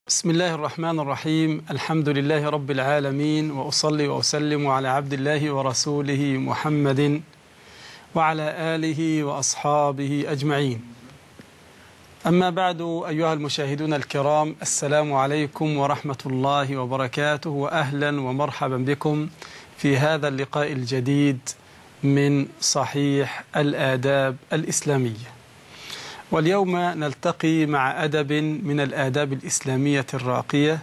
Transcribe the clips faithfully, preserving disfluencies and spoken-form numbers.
بسم الله الرحمن الرحيم. الحمد لله رب العالمين، وأصلي وأسلم على عبد الله ورسوله محمد وعلى آله وأصحابه أجمعين. أما بعد، أيها المشاهدون الكرام، السلام عليكم ورحمة الله وبركاته، وأهلا ومرحبا بكم في هذا اللقاء الجديد من صحيح الآداب الإسلامية. واليوم نلتقي مع أدب من الآداب الإسلامية الراقية،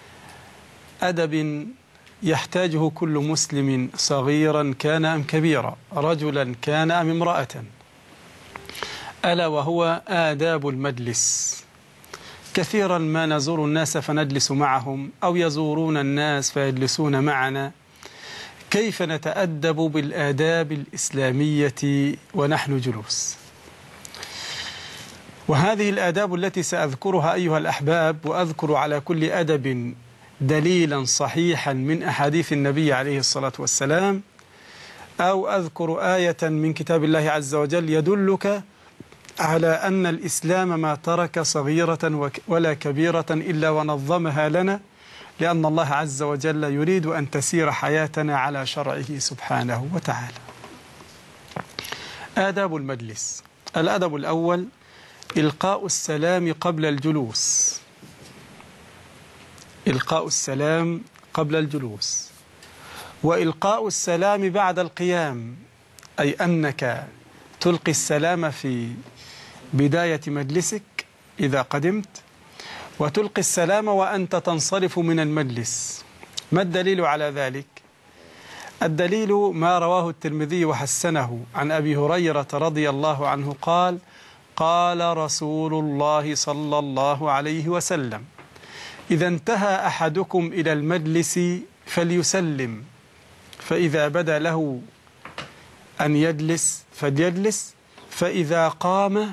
أدب يحتاجه كل مسلم صغيرا كان أم كبيرا، رجلا كان أم امرأة، ألا وهو آداب المجلس. كثيرا ما نزور الناس فنجلس معهم، أو يزورون الناس فيجلسون معنا. كيف نتأدب بالآداب الإسلامية ونحن جلوس؟ وهذه الآداب التي سأذكرها أيها الأحباب، وأذكر على كل أدب دليلا صحيحا من أحاديث النبي عليه الصلاة والسلام، أو أذكر آية من كتاب الله عز وجل يدلك على أن الإسلام ما ترك صغيرة ولا كبيرة إلا ونظمها لنا، لأن الله عز وجل يريد أن تسير حياتنا على شرعه سبحانه وتعالى. آداب المجلس. الأدب الأول: إلقاء السلام قبل الجلوس. إلقاء السلام قبل الجلوس، وإلقاء السلام بعد القيام، أي أنك تلقي السلام في بداية مجلسك إذا قدمت، وتلقي السلام وأنت تنصرف من المجلس. ما الدليل على ذلك؟ الدليل ما رواه الترمذي وحسنه عن أبي هريرة رضي الله عنه قال: قال رسول الله صلى الله عليه وسلم: إذا انتهى أحدكم إلى المجلس فليسلم، فإذا بدا له أن يجلس فليجلس، فإذا قام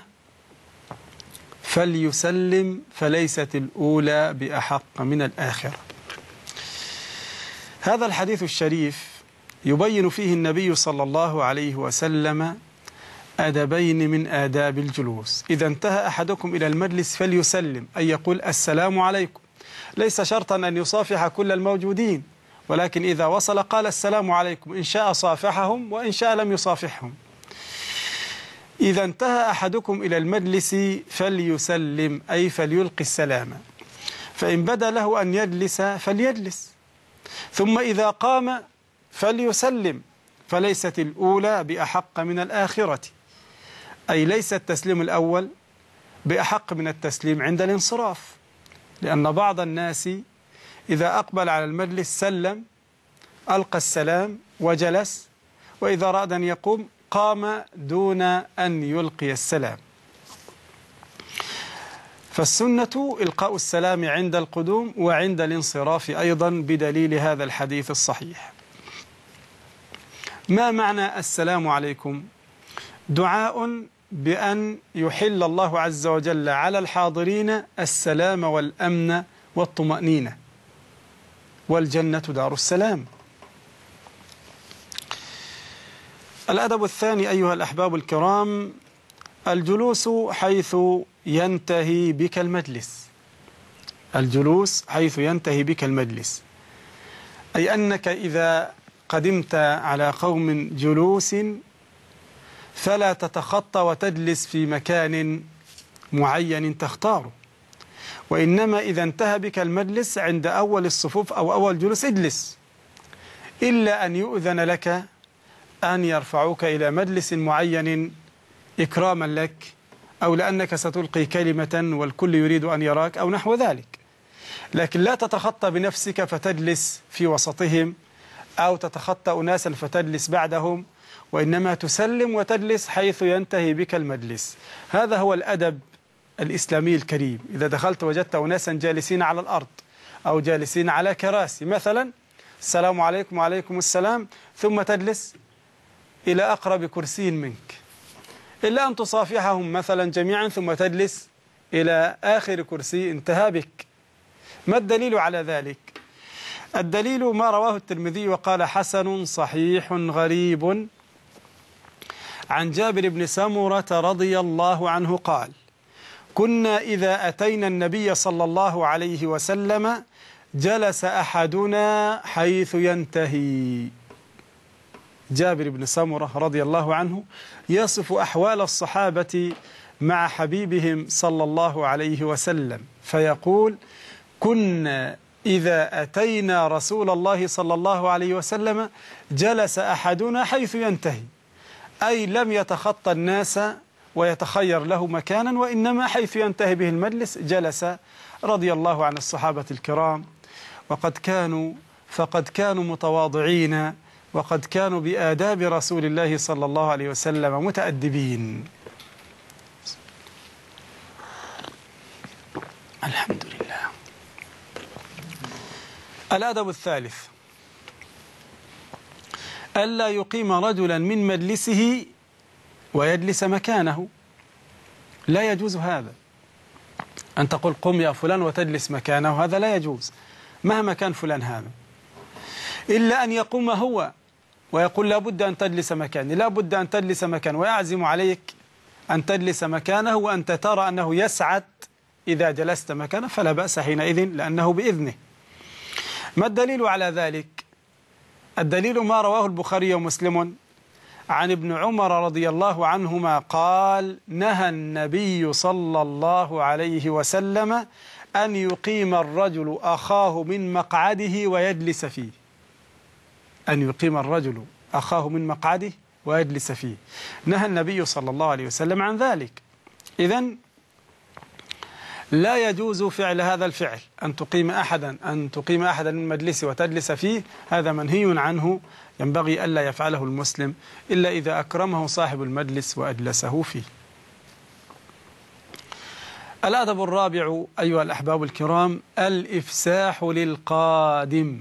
فليسلم، فليست الأولى بأحق من الآخرة. هذا الحديث الشريف يبين فيه النبي صلى الله عليه وسلم أدبين من آداب الجلوس. إذا انتهى أحدكم إلى المجلس فليسلم، أي يقول السلام عليكم. ليس شرطا أن يصافح كل الموجودين، ولكن إذا وصل قال السلام عليكم، إن شاء صافحهم وإن شاء لم يصافحهم. إذا انتهى أحدكم إلى المجلس فليسلم، أي فليلقي السلام، فإن بدا له أن يجلس فليجلس، ثم إذا قام فليسلم، فليست الأولى بأحق من الآخرة، أي ليس التسليم الأول بأحق من التسليم عند الانصراف، لأن بعض الناس إذا أقبل على المجلس سلم، ألقى السلام وجلس، وإذا أراد أن يقوم قام دون أن يلقي السلام. فالسنة إلقاء السلام عند القدوم وعند الانصراف أيضا، بدليل هذا الحديث الصحيح. ما معنى السلام عليكم؟ دعاء بأن يحل الله عز وجل على الحاضرين السلام والأمن والطمأنينة، والجنة دار السلام. الأدب الثاني أيها الأحباب الكرام: الجلوس حيث ينتهي بك المجلس. الجلوس حيث ينتهي بك المجلس، أي أنك إذا قدمت على قوم جلوس فلا تتخطى وتجلس في مكان معين تختاره، وإنما إذا انتهى بك المجلس عند أول الصفوف أو أول جلوس اجلس، إلا أن يؤذن لك أن يرفعوك إلى مجلس معين إكراما لك، أو لأنك ستلقي كلمة والكل يريد أن يراك أو نحو ذلك. لكن لا تتخطى بنفسك فتجلس في وسطهم، أو تتخطى أناسا فتجلس بعدهم، وإنما تسلم وتجلس حيث ينتهي بك المجلس. هذا هو الأدب الإسلامي الكريم. إذا دخلت وجدت أناسا جالسين على الأرض أو جالسين على كراسي مثلا، السلام عليكم وعليكم السلام، ثم تجلس إلى أقرب كرسي منك، إلا أن تصافحهم مثلا جميعا ثم تجلس إلى آخر كرسي انتهى بك. ما الدليل على ذلك؟ الدليل ما رواه الترمذي وقال حسن صحيح غريب عن جابر بن سمرة رضي الله عنه قال: كنا إذا أتينا النبي صلى الله عليه وسلم جلس أحدنا حيث ينتهي. جابر بن سمرة رضي الله عنه يصف أحوال الصحابة مع حبيبهم صلى الله عليه وسلم فيقول: كنا إذا أتينا رسول الله صلى الله عليه وسلم جلس أحدنا حيث ينتهي، أي لم يتخطى الناس ويتخير له مكانا، وإنما حيث ينتهي به المجلس جلس، رضي الله عن الصحابة الكرام. وقد كانوا فقد كانوا متواضعين، وقد كانوا بآداب رسول الله صلى الله عليه وسلم متأدبين. الحمد لله. الأدب الثالث: ألا يقيم رجلا من مجلسه ويجلس مكانه. لا يجوز هذا، أن تقول قم يا فلان وتجلس مكانه، هذا لا يجوز مهما كان فلان هذا، إلا أن يقوم هو ويقول لا بد أن تجلس مكاني، لا بد أن تجلس مكانه، ويعزم عليك أن تجلس مكانه، وأنت ترى أنه يسعد إذا جلست مكانه، فلا بأس حينئذ لأنه بإذنه. ما الدليل على ذلك؟ الدليل ما رواه البخاري ومسلم عن ابن عمر رضي الله عنهما قال: نهى النبي صلى الله عليه وسلم أن يقيم الرجل أخاه من مقعده ويجلس فيه. أن يقيم الرجل أخاه من مقعده ويجلس فيه، نهى النبي صلى الله عليه وسلم عن ذلك. إذن لا يجوز فعل هذا الفعل، أن تقيم أحدا أن تقيم أحدا من مجلسه وتجلس فيه، هذا منهي عنه، ينبغي ألا يفعله المسلم إلا إذا أكرمه صاحب المجلس وأجلسه فيه. الأدب الرابع أيها الأحباب الكرام: الإفساح للقادم.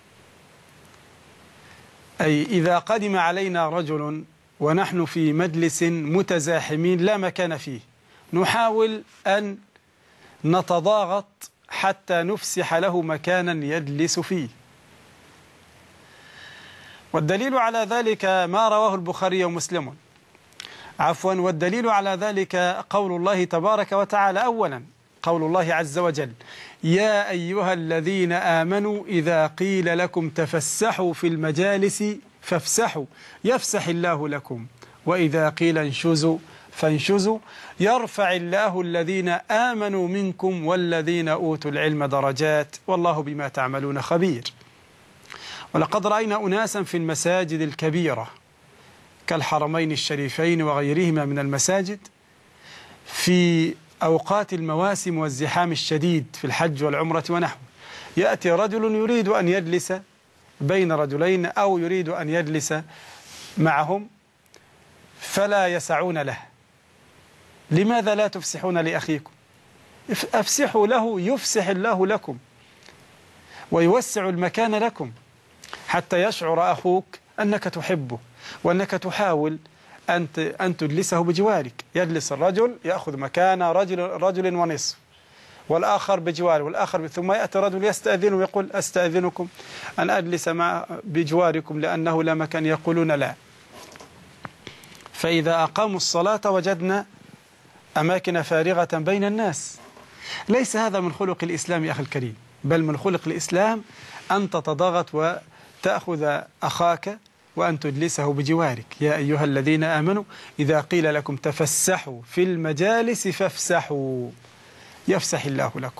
أي إذا قدم علينا رجل ونحن في مجلس متزاحمين لا مكان فيه، نحاول أن نتضاغط حتى نفسح له مكانا يجلس فيه. والدليل على ذلك ما رواه البخاري ومسلم عفوا والدليل على ذلك قول الله تبارك وتعالى. أولا قول الله عز وجل: يا أيها الذين آمنوا إذا قيل لكم تفسحوا في المجالس فافسحوا يفسح الله لكم، وإذا قيل انشزوا فانشزوا يرفع الله الذين آمنوا منكم والذين أوتوا العلم درجات والله بما تعملون خبير. ولقد رأينا أناسا في المساجد الكبيرة كالحرمين الشريفين وغيرهما من المساجد في أوقات المواسم والزحام الشديد في الحج والعمرة ونحوه، يأتي رجل يريد أن يجلس بين رجلين أو يريد أن يجلس معهم فلا يسعون له. لماذا لا تفسحون لأخيكم؟ أفسحوا له يفسح الله لكم ويوسع المكان لكم، حتى يشعر أخوك أنك تحبه وأنك تحاول أن أن تجلسه بجوارك. يجلس الرجل يأخذ مكان رجل رجل ونصف والآخر بجواره والآخر، ثم يأتي رجل يستأذن ويقول أستأذنكم أن أجلس مع بجواركم لأنه لا مكان، يقولون لا. فإذا أقاموا الصلاة وجدنا أماكن فارغة بين الناس. ليس هذا من خلق الإسلام يا أخي الكريم، بل من خلق الإسلام أن تتضاغط وتأخذ أخاك وأن تجلسه بجوارك. يا أيها الذين آمنوا إذا قيل لكم تفسحوا في المجالس فافسحوا يفسح الله لكم.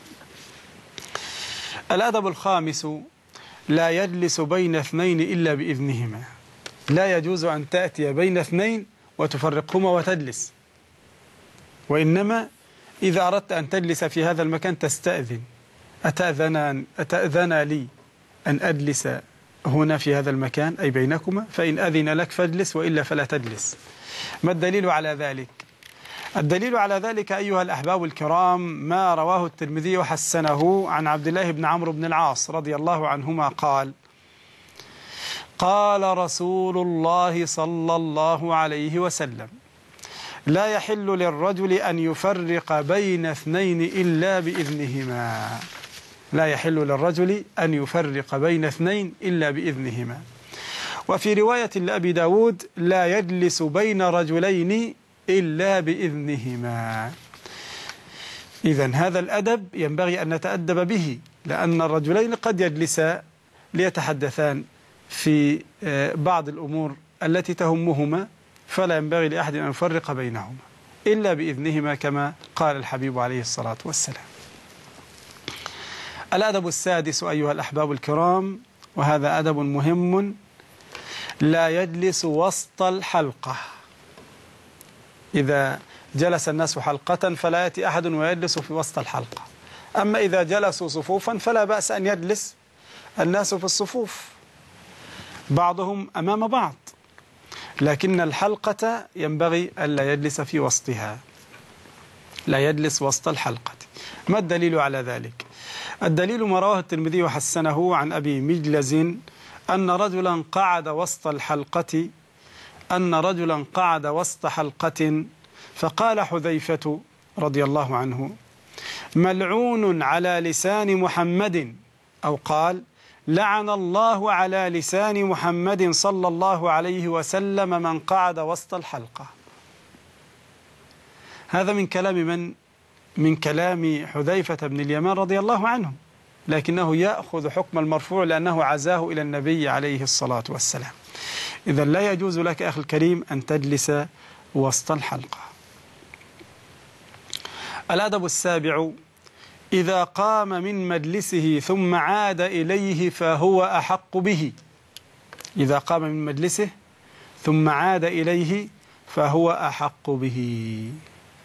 الأدب الخامس: لا يجلس بين اثنين إلا بإذنهما. لا يجوز أن تأتي بين اثنين وتفرقهما وتجلس، وإنما إذا أردت أن تجلس في هذا المكان تستأذن: أتأذن, أتأذن لي أن أجلس هنا في هذا المكان أي بينكما؟ فإن أذن لك فاجلس وإلا فلا تجلس. ما الدليل على ذلك؟ الدليل على ذلك أيها الأحباب الكرام ما رواه الترمذي وحسنه عن عبد الله بن عمرو بن العاص رضي الله عنهما قال: قال رسول الله صلى الله عليه وسلم: لا يحل للرجل أن يفرق بين اثنين إلا بإذنهما. لا يحل للرجل أن يفرق بين اثنين إلا بإذنهما. وفي رواية لأبي داود: لا يجلس بين رجلين إلا بإذنهما. إذن هذا الأدب ينبغي أن نتأدب به، لأن الرجلين قد يجلسا ليتحدثان في بعض الأمور التي تهمهما، فلا ينبغي لأحد أن يفرق بينهما إلا بإذنهما كما قال الحبيب عليه الصلاة والسلام. الأدب السادس أيها الأحباب الكرام، وهذا أدب مهم، لا يجلس وسط الحلقة. إذا جلس الناس حلقة فلا يأتي أحد ويجلس في وسط الحلقة. أما إذا جلسوا صفوفا فلا بأس أن يجلس الناس في الصفوف بعضهم أمام بعض، لكن الحلقة ينبغي ألا يجلس في وسطها، لا يجلس وسط الحلقة. ما الدليل على ذلك؟ الدليل ما رواه الترمذي وحسنه عن أبي مجلز أن رجلا قعد وسط الحلقة أن رجلا قعد وسط حلقة فقال حذيفة رضي الله عنه: ملعون على لسان محمد، أو قال: لعن الله على لسان محمد صلى الله عليه وسلم من قعد وسط الحلقة. هذا من كلام من؟ من كلام حذيفة بن اليمان رضي الله عنه، لكنه يأخذ حكم المرفوع لأنه عزاه إلى النبي عليه الصلاة والسلام. إذا لا يجوز لك أخي الكريم أن تجلس وسط الحلقة. الأدب السابع: إذا قام من مجلسه ثم عاد إليه فهو أحق به. إذا قام من مجلسه ثم عاد إليه فهو أحق به،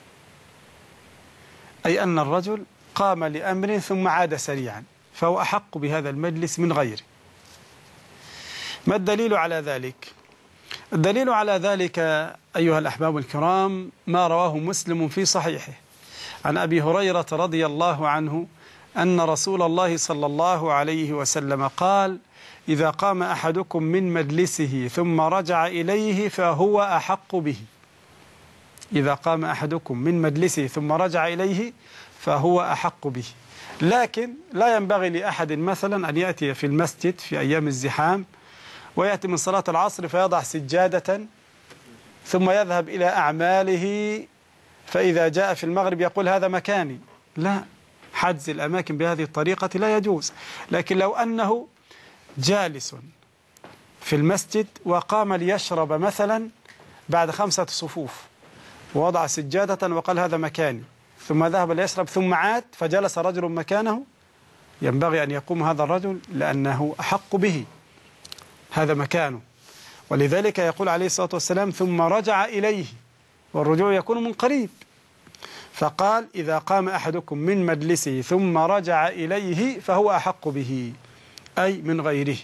أي أن الرجل قام لأمر ثم عاد سريعا فهو أحق بهذا المجلس من غيره. ما الدليل على ذلك؟ الدليل على ذلك أيها الأحباب الكرام ما رواه مسلم في صحيحه عن أبي هريرة رضي الله عنه أن رسول الله صلى الله عليه وسلم قال: إذا قام أحدكم من مجلسه ثم رجع إليه فهو أحق به. إذا قام أحدكم من مجلسه ثم رجع إليه فهو أحق به. لكن لا ينبغي لأحد مثلا أن يأتي في المسجد في أيام الزحام ويأتي من صلاة العصر فيضع سجادة ثم يذهب إلى أعماله، فإذا جاء في المغرب يقول هذا مكاني. لا، حجز الأماكن بهذه الطريقة لا يجوز. لكن لو أنه جالس في المسجد وقام ليشرب مثلا بعد خمسة صفوف ووضع سجادة وقال هذا مكاني، ثم ذهب ليشرب ثم عاد فجلس رجل مكانه، ينبغي أن يقوم هذا الرجل لأنه أحق به، هذا مكانه. ولذلك يقول عليه الصلاة والسلام: ثم رجع إليه، والرجوع يكون من قريب. فقال: إذا قام أحدكم من مجلسه ثم رجع إليه فهو أحق به، أي من غيره.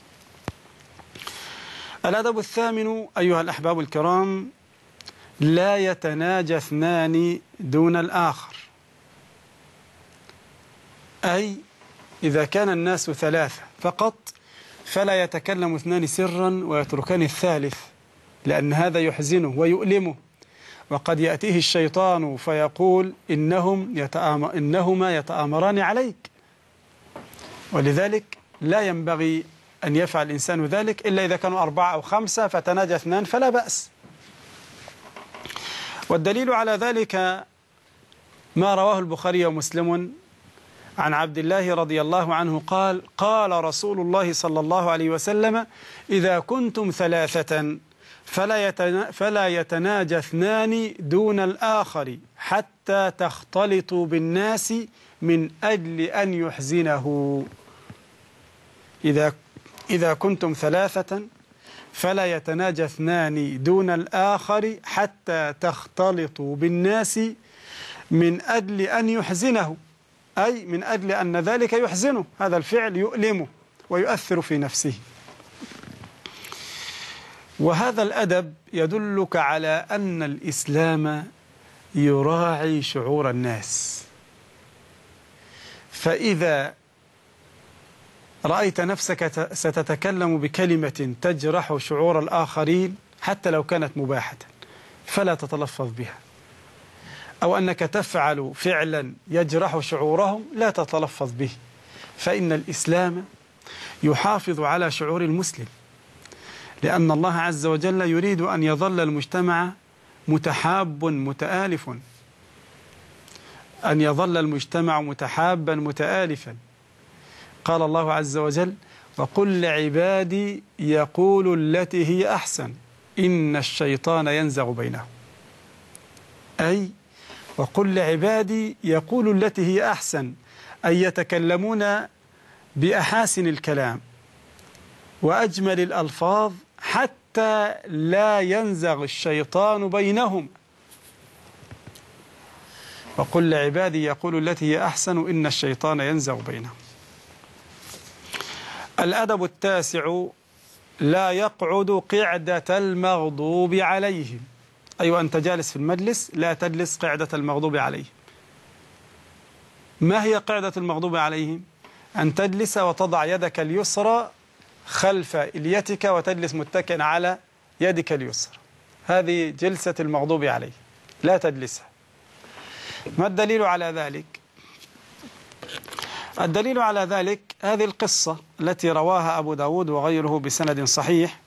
الأدب الثامن أيها الأحباب الكرام: لا يتناجى اثنان دون الآخر، أي إذا كان الناس ثلاثة فقط فلا يتكلم اثنان سرا ويتركان الثالث، لأن هذا يحزنه ويؤلمه، وقد يأتيه الشيطان فيقول إنهم يتآمر إنهما يتآمران عليك. ولذلك لا ينبغي أن يفعل الإنسان ذلك إلا إذا كانوا أربعة أو خمسة فتناجى اثنان فلا بأس. والدليل على ذلك ما رواه البخاري ومسلم عن عبد الله رضي الله عنه قال: قال رسول الله صلى الله عليه وسلم: إذا كنتم ثلاثة فلا فلا يتناجى اثنان دون الآخر حتى تختلطوا بالناس من أجل أن يحزنه. إذا إذا كنتم ثلاثة فلا يتناجى اثنان دون الآخر حتى تختلطوا بالناس من أجل أن يحزنه، أي من أجل أن ذلك يحزنه، هذا الفعل يؤلمه ويؤثر في نفسه. وهذا الأدب يدلك على أن الإسلام يراعي شعور الناس. فإذا رأيت نفسك ستتكلم بكلمة تجرح شعور الآخرين حتى لو كانت مباحة فلا تتلفظ بها، أو أنك تفعل فعلا يجرح شعورهم لا تتلفظ به، فإن الإسلام يحافظ على شعور المسلم، لأن الله عز وجل يريد أن يظل المجتمع متحاب متآلف. أن يظل المجتمع متحابا متآلفا. قال الله عز وجل: وقل لعبادي يقولوا التي هي أحسن إن الشيطان ينزغ بينهم. أي وقل لعبادي يقولوا التي هي أحسن، أي يتكلمون بأحاسن الكلام وأجمل الألفاظ حتى لا ينزغ الشيطان بينهم. وقل لعبادي يقولوا التي هي أحسن إن الشيطان ينزغ بينهم. الأدب التاسع: لا يقعد قعدة المغضوب عليهم. أيوة، أنت جالس في المجلس لا تجلس قعدة المغضوب عليهم. ما هي قعدة المغضوب عليهم؟ أن تجلس وتضع يدك اليسرى خلف إليتك وتجلس متكئا على يدك اليسرى. هذه جلسة المغضوب عليه، لا تجلسها. ما الدليل على ذلك؟ الدليل على ذلك هذه القصة التي رواها أبو داود وغيره بسند صحيح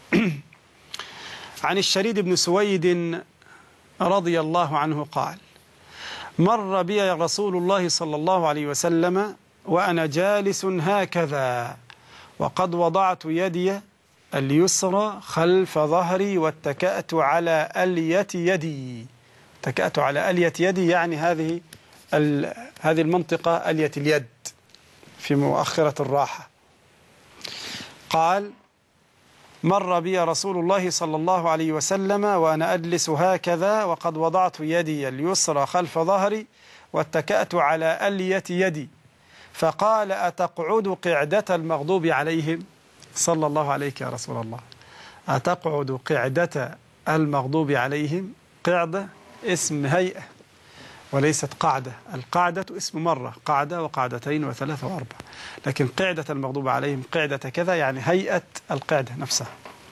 عن الشريد بن سويد رضي الله عنه قال: مر بي رسول الله صلى الله عليه وسلم وأنا جالس هكذا، وقد وضعت يدي اليسرى خلف ظهري واتكأت على ألية يدي. اتكأت على ألية يدي يعني هذه هذه المنطقة ألية اليد في مؤخرة الراحة. قال: مر بي رسول الله صلى الله عليه وسلم وأنا أجلس هكذا، وقد وضعت يدي اليسرى خلف ظهري واتكأت على ألية يدي، فقال: أتقعد قعدة المغضوب عليهم؟ صلى الله عليك يا رسول الله. أتقعد قعدة المغضوب عليهم؟ قعدة اسم هيئة وليست قعدة. القعدة اسم مرة، قعدة وقعدتين وثلاثة وأربع، لكن قعدة المغضوب عليهم قعدة كذا يعني هيئة القعدة نفسها.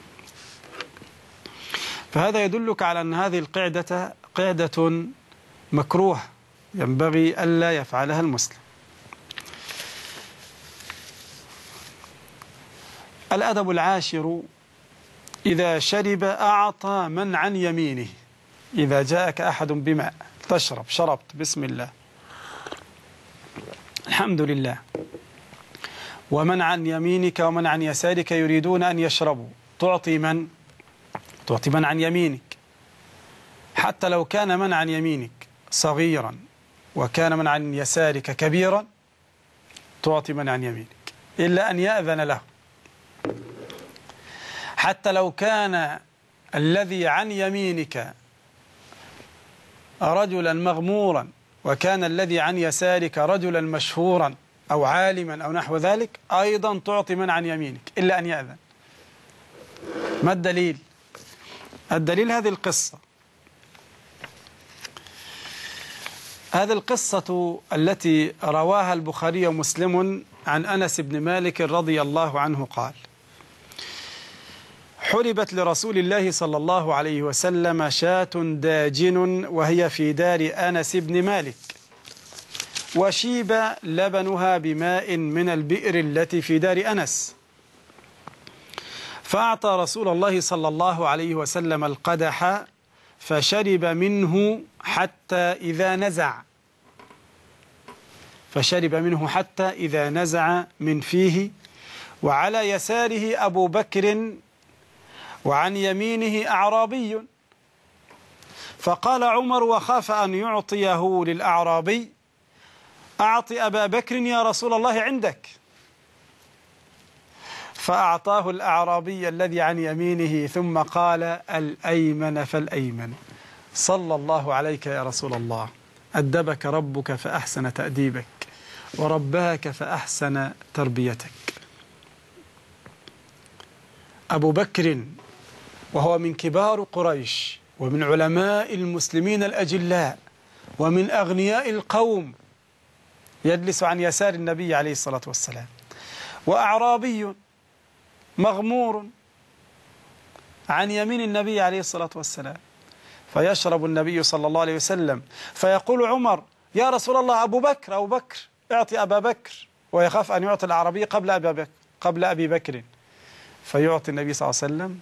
فهذا يدلك على أن هذه القعدة قعدة مكروه ينبغي ألا يفعلها المسلم. الأدب العاشر: إذا شرب أعطى من عن يمينه. إذا جاءك أحد بماء تشرب، شربت بسم الله الحمد لله، ومن عن يمينك ومن عن يسارك يريدون أن يشربوا، تعطي من؟ تعطي من عن يمينك، حتى لو كان من عن يمينك صغيرا وكان من عن يسارك كبيرا تعطي من عن يمينك إلا أن يأذن له. حتى لو كان الذي عن يمينك رجلا مغمورا وكان الذي عن يسارك رجلا مشهورا أو عالما أو نحو ذلك أيضا تعطي من عن يمينك إلا أن يأذن. ما الدليل؟ الدليل هذه القصة. هذه القصة التي رواها البخاري ومسلم عن أنس بن مالك رضي الله عنه قال: حلبت لرسول الله صلى الله عليه وسلم شاة داجن وهي في دار أنس بن مالك، وشيب لبنها بماء من البئر التي في دار أنس، فأعطى رسول الله صلى الله عليه وسلم القدح فشرب منه حتى إذا نزع فشرب منه حتى إذا نزع من فيه، وعلى يساره أبو بكر وعن يمينه أعرابي، فقال عمر وخاف أن يعطيه للأعرابي: أعطي أبا بكر يا رسول الله عندك. فأعطاه الأعرابي الذي عن يمينه ثم قال: الأيمن فالأيمن. صلى الله عليك يا رسول الله، أدبك ربك فأحسن تأديبك ورباك فأحسن تربيتك. أبو بكر وهو من كبار قريش ومن علماء المسلمين الأجلاء ومن أغنياء القوم يجلس عن يسار النبي عليه الصلاة والسلام، وأعرابي مغمور عن يمين النبي عليه الصلاة والسلام، فيشرب النبي صلى الله عليه وسلم فيقول عمر: يا رسول الله أبو بكر أبو بكر اعطي أبا بكر، ويخاف أن يعطي الأعرابي قبل أبي بكر قبل أبي بكر، فيعطي النبي صلى الله عليه وسلم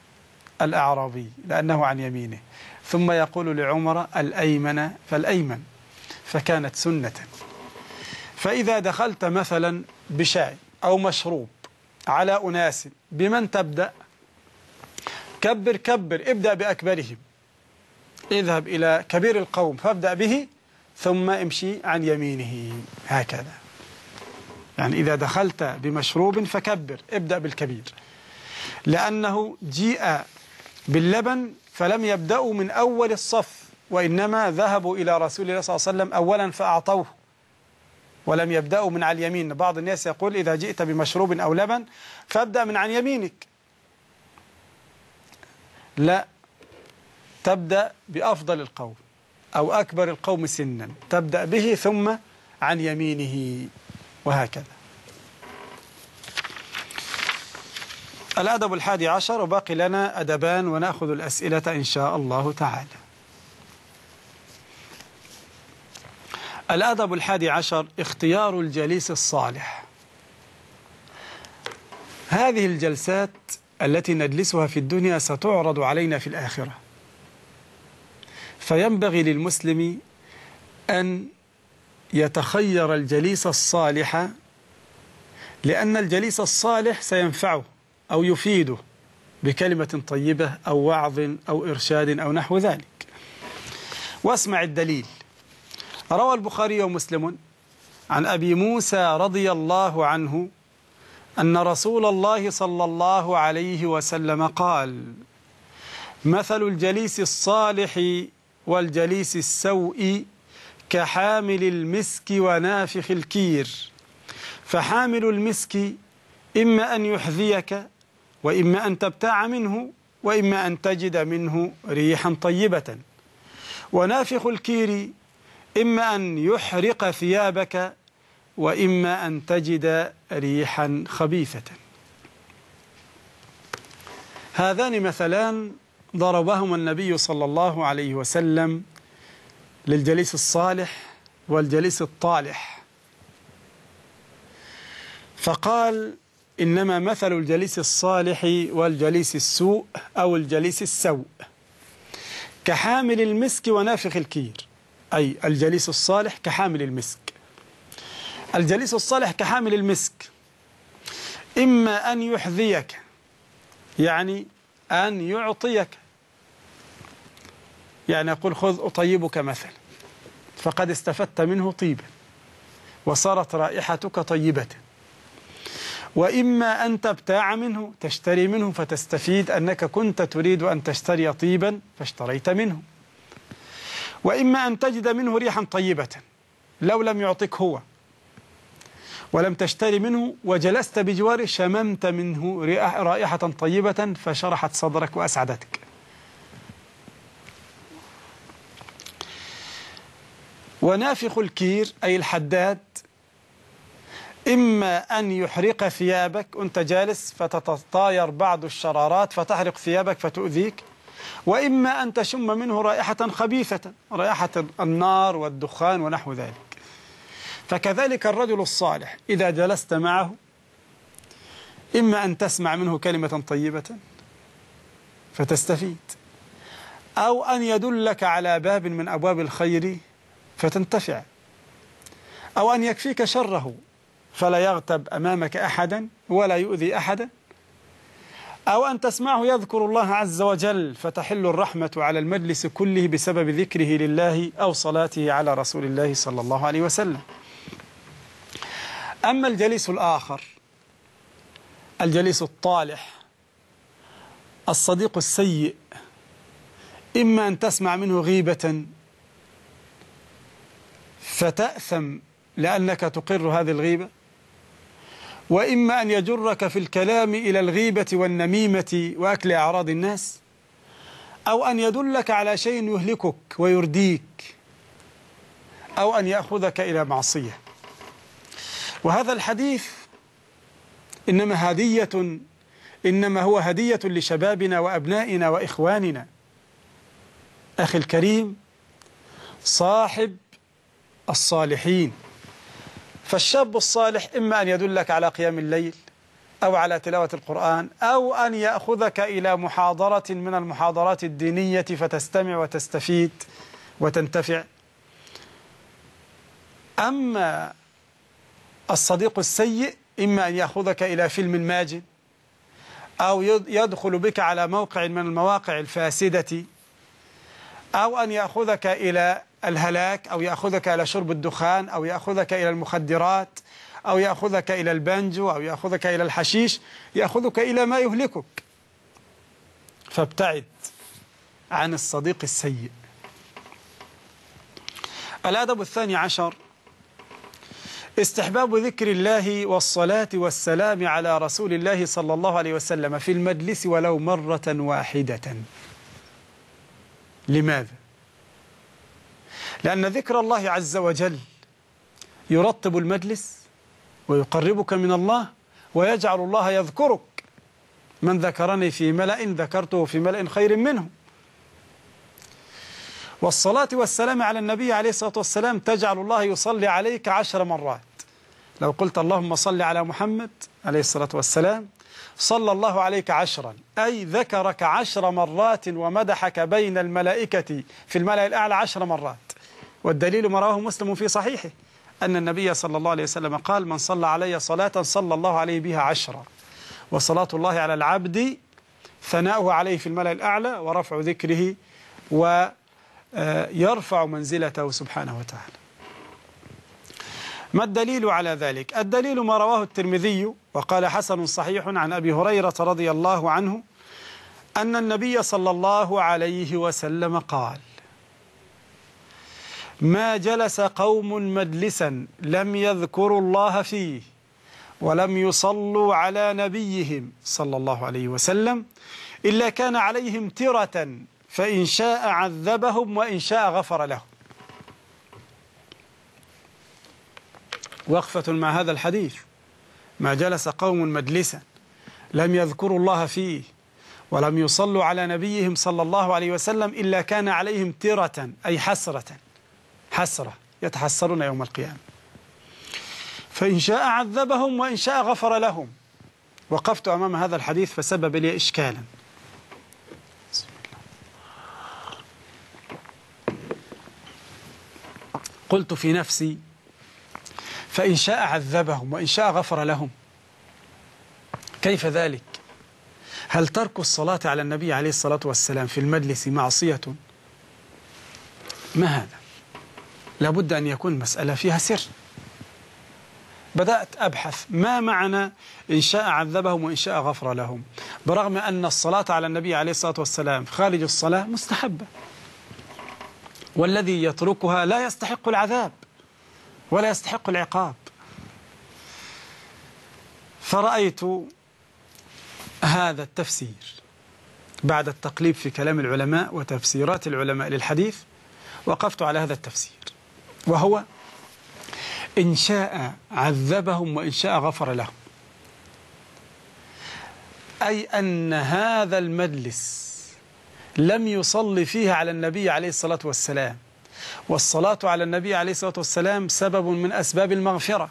الأعرابي لأنه عن يمينه، ثم يقول لعمر: الأيمن فالأيمن. فكانت سنة. فإذا دخلت مثلا بشاي أو مشروب على أناس بمن تبدأ؟ كبر كبر، ابدأ بأكبرهم، اذهب إلى كبير القوم فابدأ به ثم امشي عن يمينه، هكذا. يعني إذا دخلت بمشروب فكبر، ابدأ بالكبير، لأنه جيء باللبن فلم يبدأوا من أول الصف، وإنما ذهبوا إلى رسول الله صلى الله عليه وسلم أولا فأعطوه ولم يبدأوا من على اليمين. بعض الناس يقول إذا جئت بمشروب أو لبن فابدأ من عن يمينك. لا، تبدأ بأفضل القوم أو أكبر القوم سنا، تبدأ به ثم عن يمينه، وهكذا. الأدب الحادي عشر، وباقي لنا أدبان ونأخذ الأسئلة إن شاء الله تعالى. الأدب الحادي عشر، اختيار الجليس الصالح. هذه الجلسات التي نجلسها في الدنيا ستعرض علينا في الآخرة، فينبغي للمسلم أن يتخير الجليس الصالح، لأن الجليس الصالح سينفعه أو يفيده بكلمة طيبة أو وعظ أو إرشاد أو نحو ذلك. واسمع الدليل. روى البخاري ومسلم عن أبي موسى رضي الله عنه أن رسول الله صلى الله عليه وسلم قال: مثل الجليس الصالح والجليس السوء كحامل المسك ونافخ الكير، فحامل المسك إما أن يحذيك وإما أن تبتاع منه وإما أن تجد منه ريحا طيبة، ونافخ الكير إما أن يحرق ثيابك وإما أن تجد ريحا خبيثة. هذان مثلان ضربهما النبي صلى الله عليه وسلم للجليس الصالح والجليس الطالح، فقال: إنما مثل الجليس الصالح والجليس السوء أو الجليس السوء كحامل المسك ونافخ الكير، أي الجليس الصالح كحامل المسك. الجليس الصالح كحامل المسك إما أن يحذيك، يعني أن يعطيك، يعني يقول: خذ أطيبك مثلا، فقد استفدت منه طيبا وصارت رائحتك طيبة. وإما أن تبتاع منه، تشتري منه فتستفيد أنك كنت تريد أن تشتري طيبا فاشتريت منه. وإما أن تجد منه ريحا طيبة لو لم يعطيك هو ولم تشتري منه وجلست بجواره شممت منه رائحة طيبة فشرحت صدرك وأسعدتك. ونافخ الكير أي الحداد إما أن يحرق ثيابك، أنت جالس فتتطاير بعض الشرارات فتحرق ثيابك فتؤذيك، وإما أن تشم منه رائحة خبيثة، رائحة النار والدخان ونحو ذلك. فكذلك الرجل الصالح إذا جلست معه إما أن تسمع منه كلمة طيبة فتستفيد، أو أن يدلك على باب من أبواب الخير فتنتفع، أو أن يكفيك شره فلا يغتب أمامك أحدا ولا يؤذي أحدا، أو أن تسمعه يذكر الله عز وجل فتحل الرحمة على المجلس كله بسبب ذكره لله أو صلاته على رسول الله صلى الله عليه وسلم. أما الجليس الآخر، الجليس الطالح، الصديق السيء، إما أن تسمع منه غيبة فتأثم لأنك تقر هذه الغيبة، وإما أن يجرك في الكلام إلى الغيبة والنميمة وأكل أعراض الناس، أو أن يدلك على شيء يهلكك ويرديك، أو أن يأخذك إلى معصية. وهذا الحديث إنما هدية إنما هو هدية لشبابنا وأبنائنا وإخواننا. أخي الكريم، صاحب الصالحين، فالشاب الصالح إما أن يدلك على قيام الليل أو على تلاوة القرآن، أو أن يأخذك إلى محاضرة من المحاضرات الدينية فتستمع وتستفيد وتنتفع، أما الصديق السيء إما أن يأخذك إلى فيلم ماجن، أو يدخل بك على موقع من المواقع الفاسدة، أو أن يأخذك إلى الهلاك، أو يأخذك إلى شرب الدخان، أو يأخذك إلى المخدرات، أو يأخذك إلى البنجو، أو يأخذك إلى الحشيش، يأخذك إلى ما يهلكك. فابتعد عن الصديق السيء. الأدب الثاني عشر: استحباب ذكر الله والصلاة والسلام على رسول الله صلى الله عليه وسلم في المجلس ولو مرة واحدة. لماذا؟ لأن ذكر الله عز وجل يرطب المجلس ويقربك من الله، ويجعل الله يذكرك. من ذكرني في ملأ ذكرته في ملأ خير منه. والصلاة والسلام على النبي عليه الصلاة والسلام تجعل الله يصلي عليك عشر مرات. لو قلت اللهم صل على محمد عليه الصلاة والسلام صلى الله عليك عشرا، أي ذكرك عشر مرات ومدحك بين الملائكة في الملأ الأعلى عشر مرات. والدليل ما رواه مسلم في صحيحه أن النبي صلى الله عليه وسلم قال: من صلى علي صلاة صلى الله عليه بها عشرا، وصلاة الله على العبد ثناؤه عليه في الملأ الأعلى ورفع ذكره ويرفع منزلته سبحانه وتعالى. ما الدليل على ذلك؟ الدليل ما رواه الترمذي وقال حسن صحيح عن أبي هريرة رضي الله عنه أن النبي صلى الله عليه وسلم قال: ما جلس قوم مجلسا لم يذكروا الله فيه ولم يصلوا على نبيهم صلى الله عليه وسلم إلا كان عليهم ترة، فإن شاء عذبهم وإن شاء غفر لهم. وقفة مع هذا الحديث: ما جلس قوم مجلسا لم يذكروا الله فيه ولم يصلوا على نبيهم صلى الله عليه وسلم إلا كان عليهم ترة، أي حسرة، حسرة يتحسرون يوم القيامة، فإن شاء عذبهم وإن شاء غفر لهم. وقفت أمام هذا الحديث فسبب لي إشكالا. قلت في نفسي: فإن شاء عذبهم وإن شاء غفر لهم، كيف ذلك؟ هل ترك الصلاة على النبي عليه الصلاة والسلام في المجلس معصية؟ ما هذا؟ لابد أن يكون مسألة فيها سر. بدأت أبحث ما معنى إن شاء عذبهم وإن شاء غفر لهم، برغم أن الصلاة على النبي عليه الصلاة والسلام خارج الصلاة مستحبة، والذي يتركها لا يستحق العذاب ولا يستحق العقاب. فرأيت هذا التفسير بعد التقليب في كلام العلماء وتفسيرات العلماء للحديث، وقفت على هذا التفسير، وهو: إن شاء عذبهم وإن شاء غفر لهم، أي أن هذا المجلس لم يصلي فيه على النبي عليه الصلاة والسلام، والصلاة على النبي عليه الصلاة والسلام سبب من أسباب المغفرة،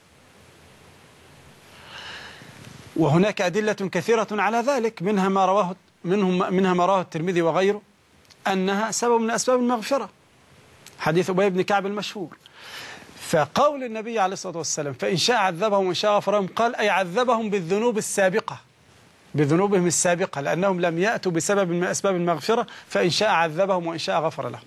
وهناك أدلة كثيرة على ذلك، منها ما رواه منهم منها ما رواه الترمذي وغيره أنها سبب من أسباب المغفرة، حديث أبي بن كعب المشهور. فقول النبي عليه الصلاة والسلام: فإن شاء عذبهم وإن شاء غفر لهم، قال أي عذبهم بالذنوب السابقة، بذنوبهم السابقة، لأنهم لم يأتوا بسبب من أسباب المغفرة، فإن شاء عذبهم وإن شاء غفر لهم.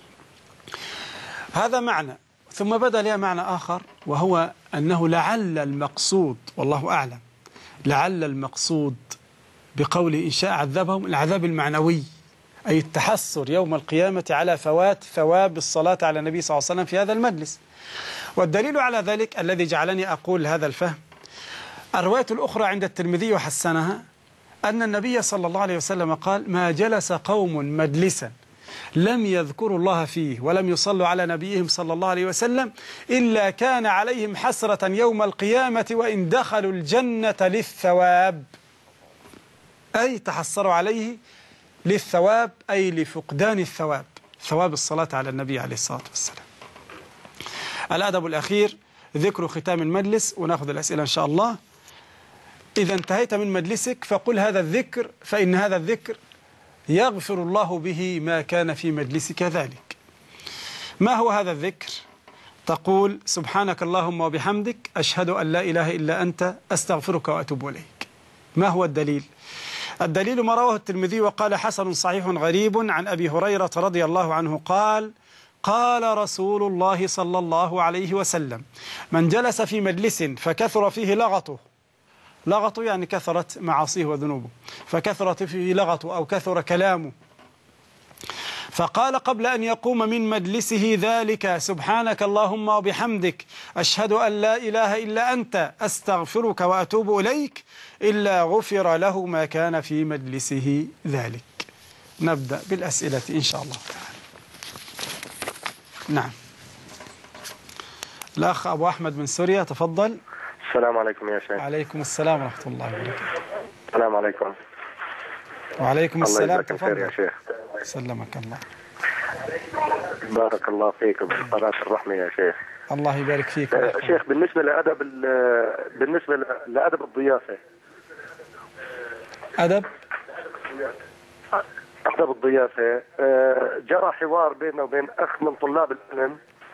هذا معنى. ثم بدأ لي معنى آخر، وهو أنه لعل المقصود، والله أعلم، لعل المقصود بقول إن شاء عذبهم العذاب المعنوي، أي التحسر يوم القيامة على فوات ثواب الصلاة على النبي صلى الله عليه وسلم في هذا المجلس. والدليل على ذلك الذي جعلني أقول هذا الفهم: الرواية الأخرى عند الترمذي وحسنها أن النبي صلى الله عليه وسلم قال: ما جلس قوم مجلسا لم يذكروا الله فيه ولم يصلوا على نبيهم صلى الله عليه وسلم إلا كان عليهم حسرة يوم القيامة وإن دخلوا الجنة للثواب، أي تحسروا عليه للثواب، أي لفقدان الثواب، ثواب الصلاة على النبي عليه الصلاة والسلام. الأدب الأخير ذكر ختام المجلس، ونأخذ الأسئلة إن شاء الله. إذا انتهيت من مجلسك فقل هذا الذكر، فإن هذا الذكر يغفر الله به ما كان في مجلسك ذلك. ما هو هذا الذكر؟ تقول سبحانك اللهم وبحمدك أشهد أن لا إله إلا أنت أستغفرك وأتوب إليك. ما هو الدليل؟ الدليل ما رواه الترمذي وقال حسن صحيح غريب عن أبي هريرة رضي الله عنه قال قال رسول الله صلى الله عليه وسلم من جلس في مجلس فكثر فيه لغطه، لغطه يعني كثرت معاصيه وذنوبه، فكثرت فيه لغطه أو كثر كلامه، فقال قبل أن يقوم من مجلسه ذلك سبحانك اللهم وبحمدك أشهد أن لا إله إلا أنت أستغفرك وأتوب إليك إلا غفر له ما كان في مجلسه ذلك. نبدأ بالأسئلة إن شاء الله تعالى. نعم، الأخ أبو أحمد من سوريا تفضل. السلام عليكم يا شيخ. عليكم السلام ورحمة الله وبركاته. السلام عليكم. وعليكم السلام تفضل يا شيخ. سلمك الله. بارك الله فيك بقناة الرحمة يا شيخ. الله يبارك فيك يا شيخ. بالنسبة لأدب بالنسبة لأدب الضيافة، أدب أدب الضيافة جرى حوار بيننا وبين أخ من طلاب العلم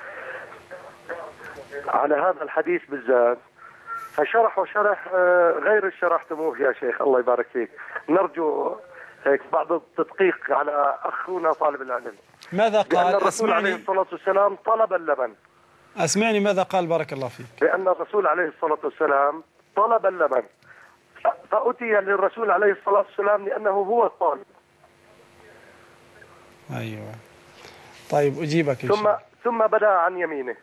على هذا الحديث بالذات، فشرح وشرح غير الشرحتموه يا شيخ. الله يبارك فيك. نرجو هيك بعض التدقيق على أخونا طالب العلم. ماذا قال؟ بأن الرسول أسمعني. عليه الصلاة والسلام طلب اللبن. أسمعني ماذا قال بارك الله فيك. بأن الرسول عليه الصلاة والسلام طلب اللبن، فأتي للرسول عليه الصلاة والسلام لأنه هو الطالب. أيوة طيب أجيبك إن شاء ثم الله. ثم بدأ عن يمينه.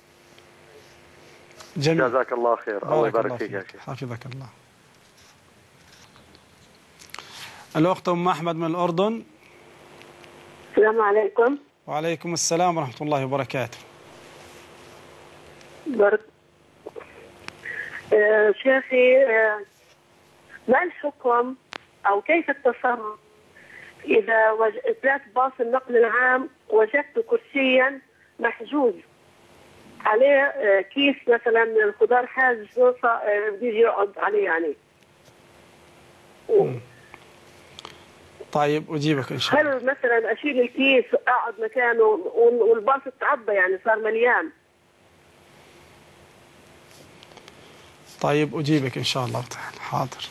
جميل. جزاك الله خير. الله يبارك فيك يا شيخ. حفظك الله. الأخت أم أحمد من الأردن. السلام عليكم. وعليكم السلام ورحمة الله وبركاته. بارك آه شيخي، آه ما الحكم أو كيف التصرف إذا وج... طلعت باص النقل العام وجدت كرسيا محجوز عليه آه كيس مثلا من الخضار حاجز بده آه يجي يقعد عليه يعني. و... طيب أجيبك إن شاء الله. هل مثلا أشيل الكيس أقعد مكانه والباص تعبى يعني صار مليان؟ طيب أجيبك إن شاء الله تعالى. حاضر.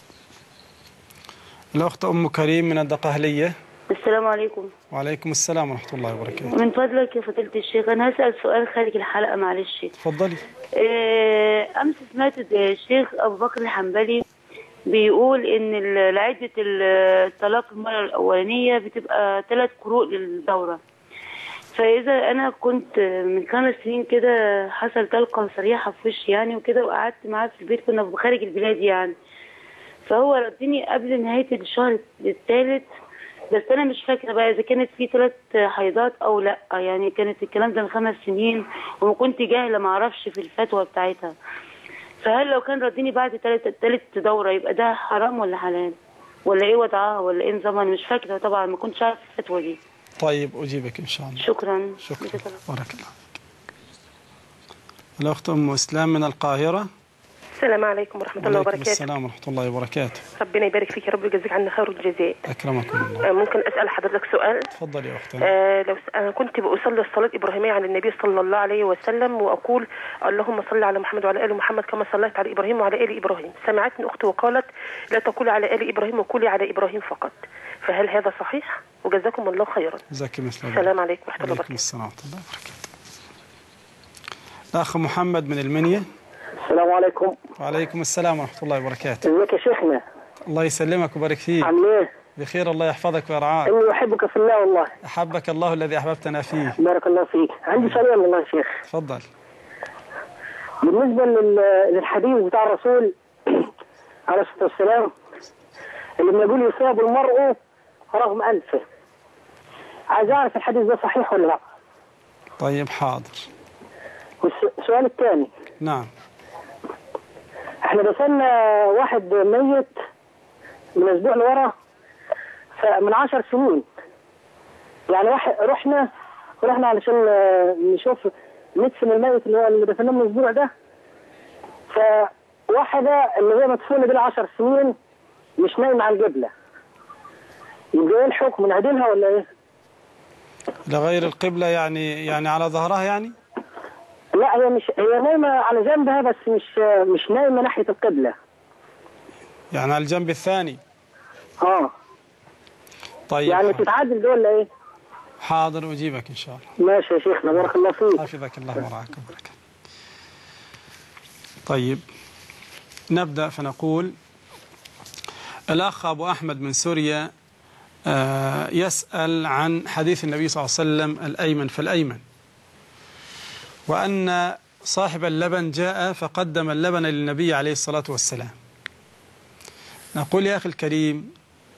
الأخت أم كريم من الدقهلية. السلام عليكم. وعليكم السلام ورحمة الله وبركاته. من فضلك يا فضيلة الشيخ أنا هسأل سؤال خارج الحلقة معلش. تفضلي. أمس سمعت الشيخ أبو بكر الحنبلي بيقول إن عدة الطلاق المرة الأولانية بتبقى ثلاث قروء للدورة، فإذا أنا كنت من خمس سنين كده حصل طلقة صريحة في وشي يعني وكده، وقعدت معاه في البيت كنا خارج البلاد يعني، فهو ردني قبل نهاية الشهر الثالث، بس أنا مش فاكرة بقى إذا كانت في ثلاث حيضات أو لأ، يعني كانت الكلام ده من خمس سنين وما كنت جاهلة معرفش في الفتوى بتاعتها، فهل لو كان ردني بعد ثالث دورة يبقى ده حرام ولا حلال ولا إيه وضعها ولا إيه نظامها؟ أنا مش فاكرة طبعا، ما كنتش عارف الفتوى دي. طيب أجيبك إن شاء الله. شكرا. شكرا. بارك الله. الأخت أم إسلام من القاهرة. السلام عليكم ورحمة الله وبركاته. السلام ورحمة الله وبركاته. ربنا يبارك فيك يا رب ويجزيك عنا خير الجزاء. أكرمكم الله. ممكن أسأل حضرتك سؤال؟ تفضلي يا أختي. آه لو أنا كنت بأصلي الصلاة الإبراهيمية على النبي صلى الله عليه وسلم وأقول اللهم صل على محمد وعلى آل محمد كما صليت على إبراهيم وعلى آل إبراهيم، سمعتني أختي وقالت لا تقولي على آل إبراهيم وقولي على إبراهيم فقط، فهل هذا صحيح؟ وجزاكم الله خيرا. جزاك مثل السلام عليكم ورحمة الله وبركاته. وبركاته. السلام ورحمة الله وبركاته. الأخ محمد من المنيا. السلام عليكم. وعليكم السلام ورحمة الله وبركاته. ازيك يا شيخنا؟ الله يسلمك ويبارك فيك. عامل ايه؟ بخير الله يحفظك ويرعاك. اني احبك في الله والله. أحبك الله الذي أحببتنا فيه. بارك الله فيك. عندي سؤال والله يا شيخ. تفضل. بالنسبة للحديث بتاع الرسول عليه الصلاة والسلام اللي بنقول يصاب المرء رغم أنفه، عايز أعرف الحديث ده صحيح ولا لا؟ طيب حاضر. والسؤال الثاني. نعم. احنا بسألنا واحد ميت من اسبوع لورا من عشر سنين، يعني واحد رحنا رحنا علشان نشوف ندفن الميت اللي هو اللي دفناه من الاسبوع ده، فواحدة اللي هي مدفونة بين عشر سنين مش نايمة على القبلة، يبقى ايه الحكم؟ نعدلها ولا ايه؟ لغير القبلة يعني يعني على ظهرها يعني؟ لا هي مش هي نايمة على جنبها بس مش مش نايمة ناحية القبلة. يعني على الجنب الثاني. اه طيب يعني حاضر. تتعدل دول ولا ايه؟ حاضر أجيبك إن شاء الله. ماشي يا شيخنا بارك الله فيك. حفظك الله ورعاك وبركاته. طيب نبدأ فنقول الأخ أبو أحمد من سوريا يسأل عن حديث النبي صلى الله عليه وسلم الأيمن فالأيمن، وأن صاحب اللبن جاء فقدم اللبن للنبي عليه الصلاة والسلام. نقول يا أخي الكريم،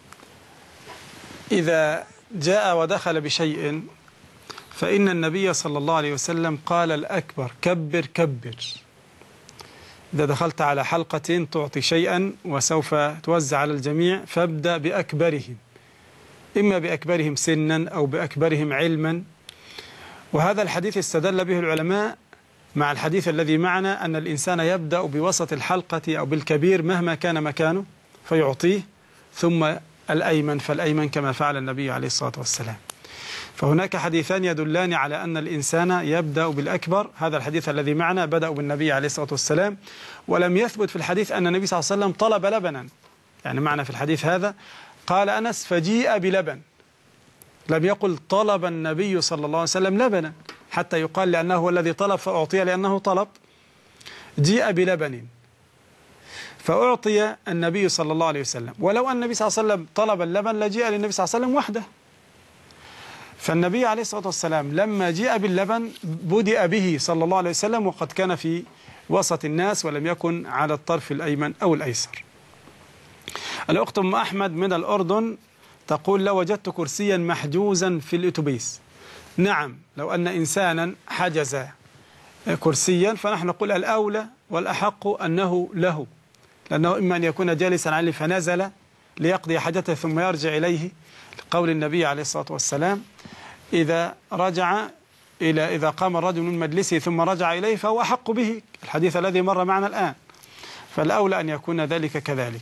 إذا جاء ودخل بشيء فإن النبي صلى الله عليه وسلم قال الأكبر كبر كبر. إذا دخلت على حلقة تعطي شيئا وسوف توزع على الجميع فابدأ بأكبرهم، إما بأكبرهم سنا أو بأكبرهم علما. وهذا الحديث استدل به العلماء مع الحديث الذي معنا أن الإنسان يبدأ بوسط الحلقة أو بالكبير مهما كان مكانه فيعطيه، ثم الأيمن فالأيمن كما فعل النبي عليه الصلاة والسلام. فهناك حديثان يدلان على أن الإنسان يبدأ بالأكبر. هذا الحديث الذي معنا بدأ بالنبي عليه الصلاة والسلام، ولم يثبت في الحديث أن النبي صلى الله عليه وسلم طلب لبنا. يعني معنى في الحديث هذا قال أنس فجيء بلبن، لم يقل طلب النبي صلى الله عليه وسلم لبنا حتى يقال لأنه هو الذي طلب فأعطي لأنه طلب. جيء بلبن فأعطي النبي صلى الله عليه وسلم، ولو أن النبي صلى الله عليه وسلم طلب اللبن لجيء للنبي صلى الله عليه وسلم وحده. فالنبي عليه الصلاة والسلام لما جاء باللبن بدأ به صلى الله عليه وسلم، وقد كان في وسط الناس ولم يكن على الطرف الأيمن أو الأيسر. الأخت أم أحمد من الأردن تقول لو وجدت كرسيا محجوزا في الأتوبيس. نعم، لو أن إنسانا حجز كرسيا فنحن نقول الأولى والأحق أنه له، لأنه إما أن يكون جالسا عليه فنزل ليقضي حاجته ثم يرجع إليه، لقول النبي عليه الصلاة والسلام إذا رجع إلى إذا قام الرجل من مجلسه ثم رجع إليه فهو أحق به، الحديث الذي مر معنا الآن، فالأولى أن يكون ذلك كذلك.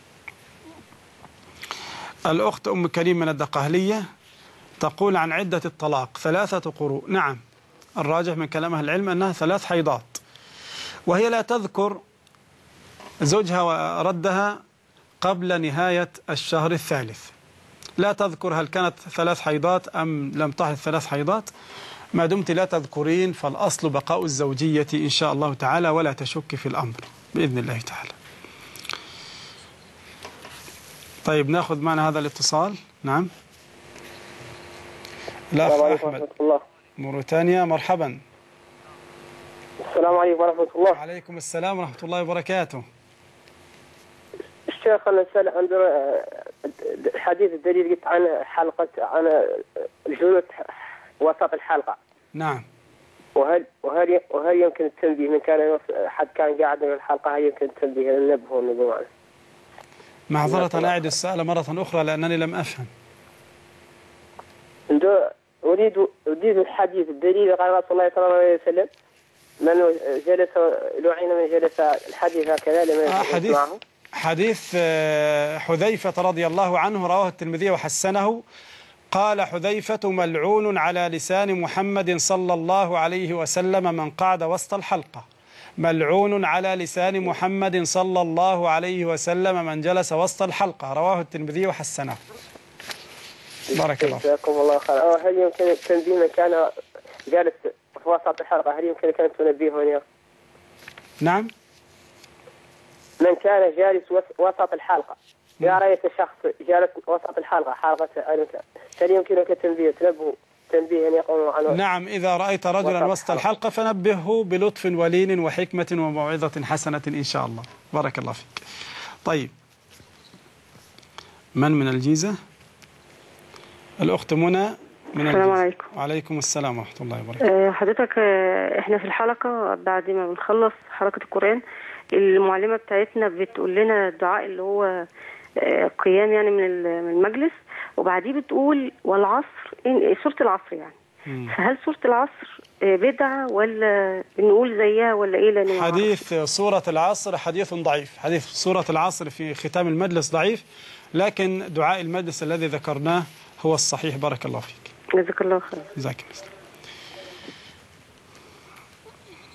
الأخت أم كريم من الدقهلية تقول عن عدة الطلاق ثلاثة قروء. نعم، الراجح من كلام أهل العلم أنها ثلاث حيضات، وهي لا تذكر زوجها وردها قبل نهاية الشهر الثالث، لا تذكر هل كانت ثلاث حيضات أم لم تحدث ثلاث حيضات. ما دمت لا تذكرين فالأصل بقاء الزوجية إن شاء الله تعالى، ولا تشك في الأمر بإذن الله تعالى. طيب ناخذ معنا هذا الاتصال. نعم، الأخ أحمد موريتانيا، مرحبا. السلام عليكم ورحمة الله. وعليكم السلام ورحمة الله وبركاته. الشيخ أنا سأل عن حديث الدليل قلت عن حلقة عن الجلوس وسط الحلقة. نعم. وهل وهل وهل يمكن التنبيه من كان حد كان قاعد في الحلقة، هل يمكن التنبيه للنبه والنبي معنا؟ معذرة أعيد السؤال مرة أخرى لأنني لم أفهم. أريد أريد الحديث الدليل قال رسول الله صلى الله عليه وسلم من جلس لعين من جلس الحديث هكذا لم يجلس معه. حديث حذيفة رضي الله عنه رواه الترمذي وحسنه. قال حذيفة ملعون على لسان محمد صلى الله عليه وسلم من قعد وسط الحلقة، ملعون على لسان محمد صلى الله عليه وسلم من جلس وسط الحلقة، رواه الترمذي وحسنه. بارك الله. جزاكم الله خير. هل يمكن التنبيه من كان جالس في وسط الحلقة، هل يمكن أن تنبهه؟ نعم. من كان جالس وسط الحلقة، يا رأيت شخص جالس وسط الحلقة حلقة هل يمكنك تنبيه تنبه تنبيه أن يقوم عنه؟ نعم، إذا رأيت رجلا وسط الحلقة فنبهه بلطف ولين وحكمة وموعظة حسنة إن شاء الله. بارك الله فيك. طيب، من من الجيزة؟ الأخت منى من السلام عليكم. وعليكم السلام ورحمة الله وبركاته. حضرتك احنا في الحلقة بعد ما بنخلص حلقة القرآن المعلمة بتاعتنا بتقول لنا الدعاء اللي هو قيام يعني من المجلس، وبعديه بتقول والعصر، سورة العصر يعني. مم. فهل سورة العصر بدعة ولا بنقول زيها ولا ايه؟ لأن حديث سورة العصر حديث ضعيف، حديث سورة العصر في ختام المجلس ضعيف، لكن دعاء المجلس الذي ذكرناه هو الصحيح. بارك الله فيك. جزاك الله خير. جزاك الله.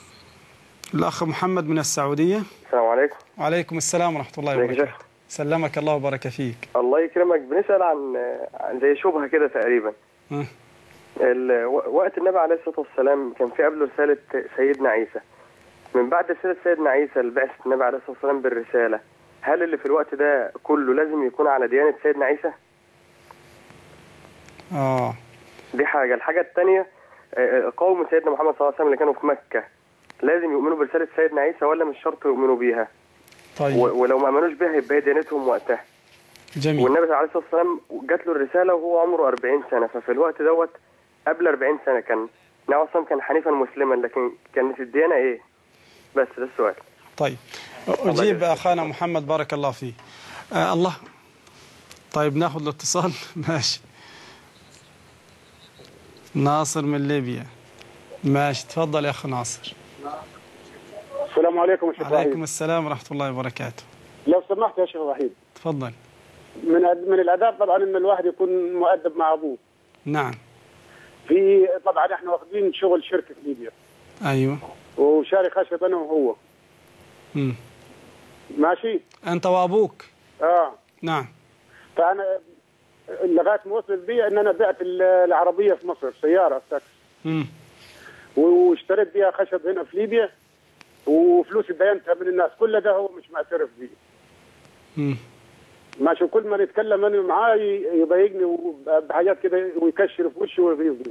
الأخ محمد من السعودية. السلام عليكم. وعليكم السلام ورحمة الله وبركاته. سلمك الله وبارك فيك. الله يكرمك. بنسأل عن عن زي شبهة كده تقريبا. م. وقت النبي عليه الصلاة والسلام كان في قبله رسالة سيدنا عيسى. من بعد رسالة سيدنا عيسى لبعثة النبي عليه الصلاة والسلام بالرسالة، هل اللي في الوقت ده كله لازم يكون على ديانة سيدنا عيسى؟ آه دي حاجة. الحاجة الثانية، قوم سيدنا محمد صلى الله عليه وسلم اللي كانوا في مكة لازم يؤمنوا برسالة سيدنا عيسى ولا مش شرط يؤمنوا بيها؟ طيب. ولو ما امنوش بيها يبقى ديانتهم وقتها. جميل. والنبي عليه الصلاه والسلام جات له الرساله وهو عمره أربعين سنة، ففي الوقت دوت قبل أربعين سنة كان النبي عليه الصلاه والسلام كان حنيفا مسلما، لكن كانت الديانه ايه؟ بس ده السؤال. طيب اجيب اخانا محمد بارك الله فيه. آه الله. طيب ناخذ الاتصال. ماشي. ناصر من ليبيا. ماشي تفضل يا اخ ناصر. السلام عليكم يا شيخ وحيد. وعليكم السلام ورحمة الله وبركاته. لو سمحت يا شيخ وحيد. تفضل. من من الآداب طبعا إن الواحد يكون مؤدب مع أبوه. نعم. في طبعا إحنا واخدين شغل شركة في ليبيا. أيوه. وشاري خشب أنا وهو. امم. ماشي. أنت وأبوك. آه. نعم. فأنا لغاية ما وصلت بي إن أنا بعت العربية في مصر سيارة تاكسي. امم. واشتريت بيها خشب هنا في ليبيا. وفلوسي بينتها من الناس، كل ده هو مش معترف بيه. امم. ماشي. كل ما نتكلم انا معاه يضايقني بحاجات كده ويكشر في وشي ويغيظني.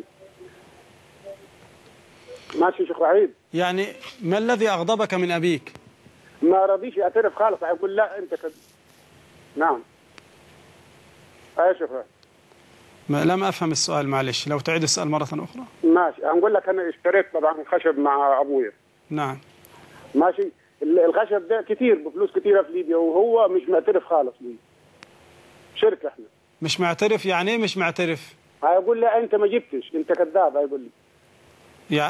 ماشي يا شيخ وحيد. يعني ما الذي اغضبك من ابيك؟ ما رضيش يعترف خالص، يقول لا انت كده. نعم. ايوه يا شيخ وحيد. ما لم افهم السؤال، معلش لو تعيد السؤال مرة اخرى. ماشي. هنقول لك انا اشتريت طبعا خشب مع ابويا. نعم. ماشي. الخشب ده كتير بفلوس كتيره في ليبيا وهو مش معترف خالص بيه. شركه احنا. مش معترف يعني ايه مش معترف؟ هيقول لي انت ما جبتش، انت كذاب هيقول لي. يعني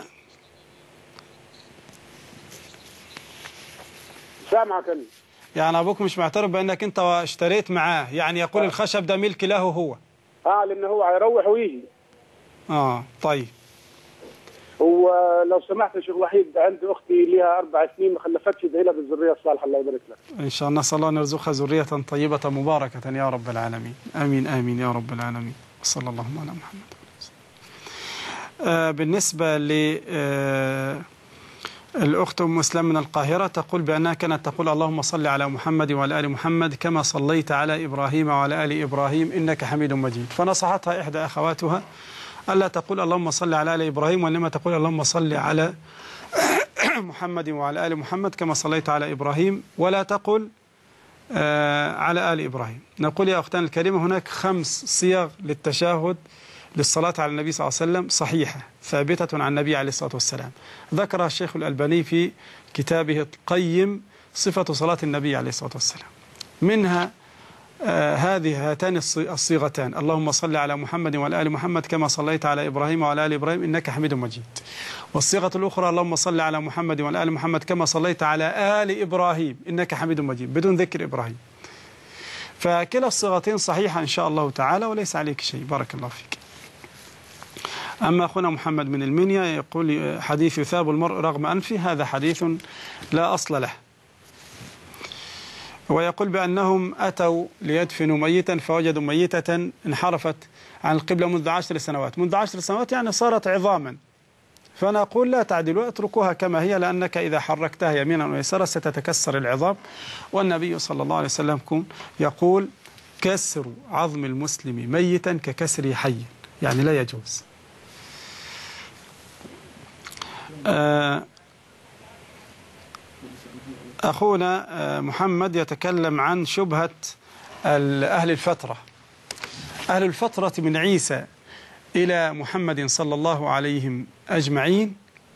سامعك انا. يعني ابوك مش معترف بانك انت اشتريت معاه، يعني يقول آه. الخشب ده ملك له هو. اه لان هو هيروح ويجي. اه طيب. ولو سمحت يا شيخ وحيد، عندي اختي لها اربع سنين ما خلفتش، ادعي لها بالذريه الصالحه الله يبارك لك. ان شاء الله، نسال الله ان يرزقها ذريه طيبه مباركه يا رب العالمين. امين امين يا رب العالمين. صلى الله على محمد. آه بالنسبه ل آه الأخت أم مسلم من القاهرة تقول بأنها كانت تقول اللهم صل على محمد وعلى آل محمد كما صليت على إبراهيم وعلى آل إبراهيم إنك حميد مجيد. فنصحتها إحدى أخواتها ألا تقول اللهم صل على آل إبراهيم، وإنما تقول اللهم صل على محمد وعلى آل محمد كما صليت على إبراهيم، ولا تقل آه على آل إبراهيم. نقول يا أختنا الكريمة هناك خمس صيغ للتشهد للصلاة على النبي صلى الله عليه وسلم صحيحة ثابتة عن النبي عليه الصلاة والسلام، ذكرها الشيخ الألباني في كتابه القيم صفة صلاة النبي عليه الصلاة والسلام. منها آه هذه هاتان الصيغتان اللهم صل على محمد وعلى آل محمد كما صليت على إبراهيم وعلى آل إبراهيم إنك حميد مجيد. والصيغة الأخرى اللهم صل على محمد وعلى آل محمد كما صليت على آل إبراهيم إنك حميد مجيد بدون ذكر إبراهيم. فكلا الصيغتين صحيحة إن شاء الله تعالى وليس عليك شيء. بارك الله فيك. أما أخونا محمد من المنيا يقول حديث يثاب المرء رغم أنفه، هذا حديث لا أصل له. ويقول بأنهم أتوا ليدفنوا ميتا فوجدوا ميتة انحرفت عن القبلة منذ عشر سنوات، منذ عشر سنوات يعني صارت عظاما. فنقول لا تعدلوا، اتركوها كما هي، لأنك إذا حركتها يمينا ويسارا ستتكسر العظام. والنبي صلى الله عليه وسلم يقول كسر عظم المسلم ميتا ككسر حي، يعني لا يجوز. أخونا محمد يتكلم عن شبهة أهل الفترة. أهل الفترة من عيسى إلى محمد صلى الله عليهم أجمعين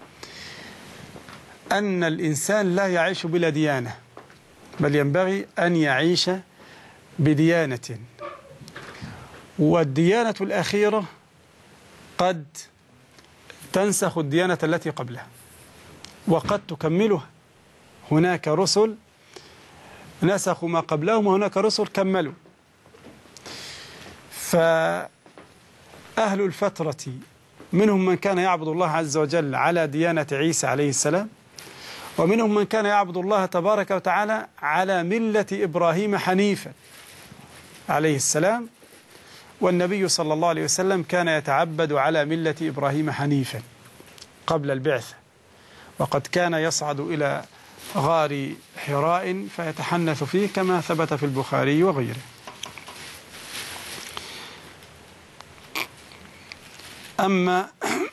أن الإنسان لا يعيش بلا ديانة، بل ينبغي أن يعيش بديانة، والديانة الأخيرة قد تنسخ الديانة التي قبلها وقد تكملها. هناك رسل نسخوا ما قبلهم وهناك رسل كملوا. فأهل الفترة منهم من كان يعبد الله عز وجل على ديانة عيسى عليه السلام، ومنهم من كان يعبد الله تبارك وتعالى على ملة إبراهيم حنيفا عليه السلام، والنبي صلى الله عليه وسلم كان يتعبد على ملة إبراهيم حنيفا قبل البعثة، وقد كان يصعد إلى غار حراء فيتحنث فيه كما ثبت في البخاري وغيره. أما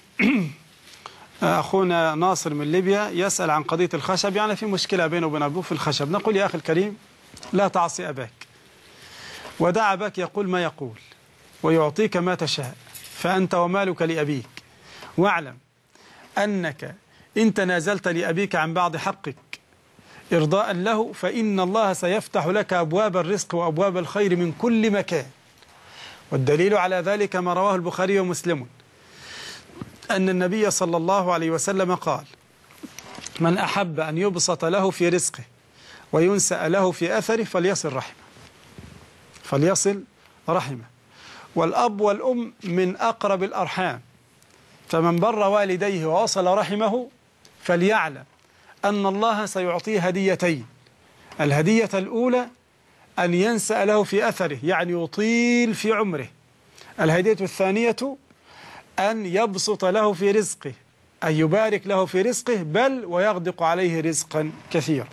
أخونا ناصر من ليبيا يسأل عن قضية الخشب، يعني في مشكلة بينه وبين أبوه في الخشب. نقول يا أخي الكريم لا تعصي أباك، ودع أباك يقول ما يقول ويعطيك ما تشاء، فأنت ومالك لأبيك، واعلم أنك إن تنازلت لأبيك عن بعض حقك إرضاء له فإن الله سيفتح لك أبواب الرزق وأبواب الخير من كل مكان. والدليل على ذلك ما رواه البخاري ومسلم أن النبي صلى الله عليه وسلم قال: من أحب أن يبسط له في رزقه وينسأ له في أثره فليصل رحمه فليصل رحمه والأب والأم من أقرب الأرحام، فمن بر والديه ووصل رحمه فليعلم أن الله سيعطيه هديتين. الهدية الأولى أن ينسأ له في أثره، يعني يطيل في عمره. الهدية الثانية أن يبسط له في رزقه، أن يبارك له في رزقه، بل ويغدق عليه رزقا كثيرا.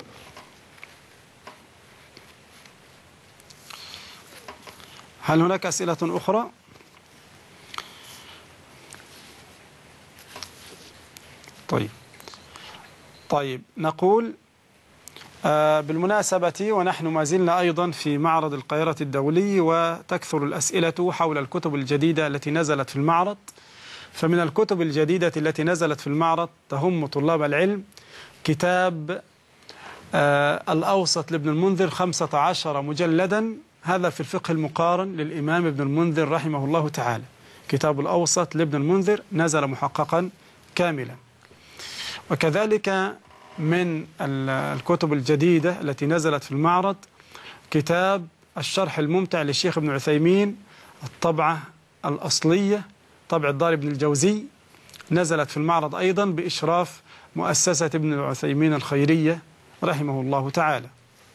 هل هناك أسئلة أخرى؟ طيب طيب نقول آه بالمناسبة ونحن ما زلنا أيضا في معرض القاهرة الدولي، وتكثر الأسئلة حول الكتب الجديدة التي نزلت في المعرض. فمن الكتب الجديدة التي نزلت في المعرض تهم طلاب العلم كتاب آه الأوسط لابن المنذر خمسة عشر مجلدا، هذا في الفقه المقارن للإمام ابن المنذر رحمه الله تعالى. كتاب الأوسط لابن المنذر نزل محققا كاملا. وكذلك من الكتب الجديدة التي نزلت في المعرض كتاب الشرح الممتع للشيخ ابن عثيمين، الطبعة الأصلية طبع الدار ابن الجوزي، نزلت في المعرض أيضا بإشراف مؤسسة ابن عثيمين الخيرية رحمه الله تعالى.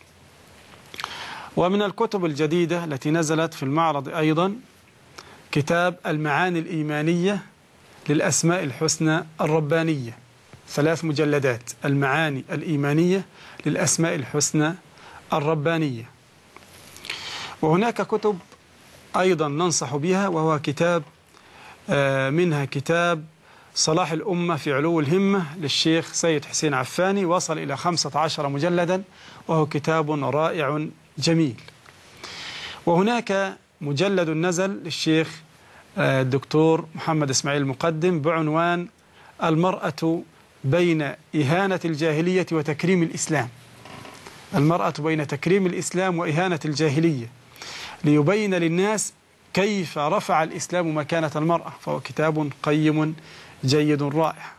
ومن الكتب الجديدة التي نزلت في المعرض أيضا كتاب المعاني الإيمانية للأسماء الحسنى الربانية، ثلاث مجلدات، المعاني الإيمانية للأسماء الحسنى الربانية. وهناك كتب أيضا ننصح بها، وهو كتاب منها كتاب صلاح الأمة في علو الهمة للشيخ سيد حسين عفاني، وصل إلى خمسة عشر مجلدا، وهو كتاب رائع جميل. وهناك مجلد نزل للشيخ الدكتور محمد إسماعيل المقدم بعنوان المرأة بين إهانة الجاهلية وتكريم الإسلام، المرأة بين تكريم الإسلام وإهانة الجاهلية، ليبين للناس كيف رفع الإسلام مكانة المرأة. فهو كتاب قيم جيد رائع.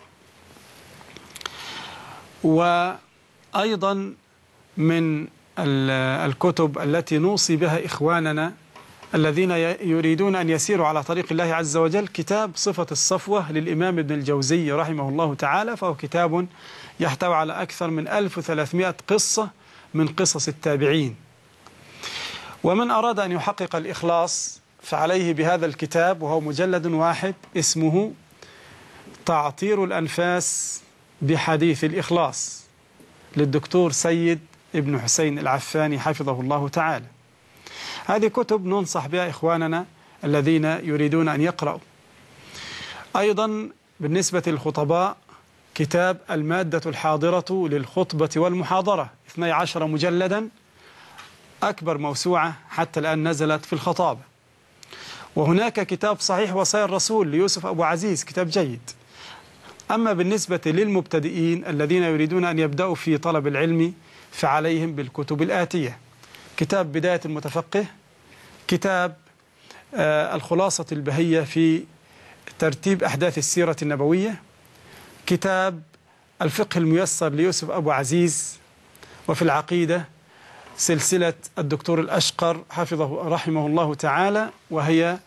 وأيضا من الكتب التي نوصي بها إخواننا الذين يريدون أن يسيروا على طريق الله عز وجل كتاب صفة الصفوة للإمام ابن الجوزي رحمه الله تعالى، فهو كتاب يحتوي على أكثر من ألف وثلاثمائة قصة من قصص التابعين. ومن أراد أن يحقق الإخلاص فعليه بهذا الكتاب، وهو مجلد واحد اسمه تعطير الأنفاس بحديث الإخلاص للدكتور سيد ابن حسين العفاني حفظه الله تعالى. هذه كتب ننصح بها إخواننا الذين يريدون أن يقرأوا. أيضا بالنسبة للخطباء كتاب المادة الحاضرة للخطبة والمحاضرة، اثني عشر مجلدا، أكبر موسوعة حتى الآن نزلت في الخطابة. وهناك كتاب صحيح وصايا الرسول ليوسف أبو عزيز، كتاب جيد. أما بالنسبة للمبتدئين الذين يريدون أن يبدأوا في طلب العلم فعليهم بالكتب الآتية: كتاب بداية المتفقه، كتاب آه الخلاصة البهية في ترتيب أحداث السيرة النبوية، كتاب الفقه الميسر ليوسف أبو عزيز، وفي العقيدة سلسلة الدكتور الأشقر حفظه رحمه الله تعالى، وهي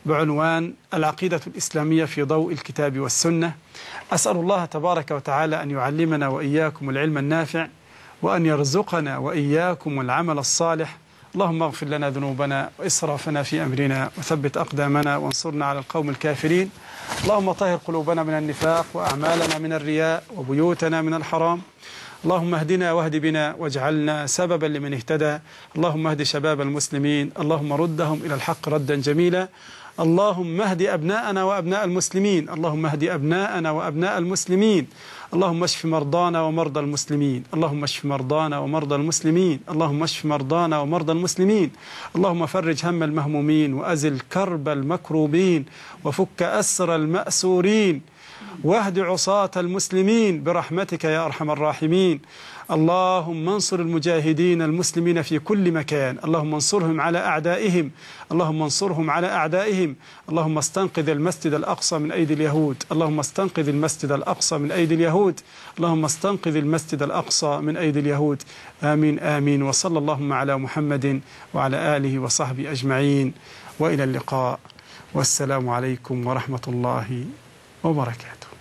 بعنوان العقيدة الإسلامية في ضوء الكتاب والسنة. أسأل الله تبارك وتعالى أن يعلمنا وإياكم العلم النافع، وأن يرزقنا وإياكم العمل الصالح. اللهم اغفر لنا ذنوبنا وإسرافنا في أمرنا، وثبت أقدامنا، وانصرنا على القوم الكافرين. اللهم طهر قلوبنا من النفاق، وأعمالنا من الرياء، وبيوتنا من الحرام. اللهم اهدنا واهد بنا، واجعلنا سببا لمن اهتدى. اللهم اهد شباب المسلمين، اللهم ردهم إلى الحق ردا جميلا. اللهم اهد أبناءنا وأبناء المسلمين، اللهم اهد أبناءنا وأبناء المسلمين. اللهم اشف مرضانا ومرضى المسلمين، اللهم اشف مرضانا ومرضى المسلمين، اللهم اشف مرضانا ومرضى المسلمين. اللهم فرج هم المهمومين، وأزل كرب المكروبين، وفك أسر المأسورين، واهد عصاة المسلمين برحمتك يا أرحم الراحمين. اللهم انصر المجاهدين المسلمين في كل مكان، اللهم انصرهم على أعدائهم، اللهم انصرهم على أعدائهم. اللهم استنقذ المسجد الأقصى من أيدي اليهود، اللهم استنقذ المسجد الأقصى من أيدي اليهود، اللهم استنقذ المسجد الأقصى من أيدي اليهود. آمين آمين. وصلى اللهم على محمد وعلى آله وصحبه أجمعين، وإلى اللقاء، والسلام عليكم ورحمة الله وبركاته.